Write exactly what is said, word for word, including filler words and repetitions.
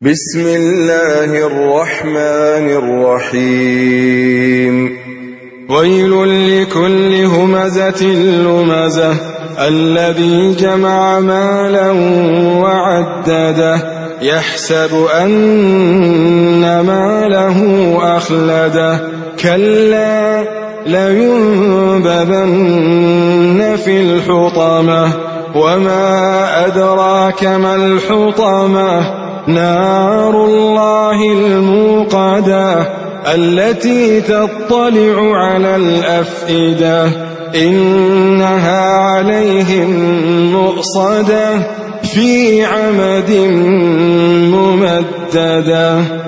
بسم الله الرحمن الرحيم ويل لكل همزة لمزة الذي جمع مالا وعدده يحسب أن ماله أخلده كلا لينبذن في الحطمة وما أدراك ما الحطمة نار الله الموقدة التي تطلع على الأفئدة إنها عليهم مؤصدة في عمد ممددة.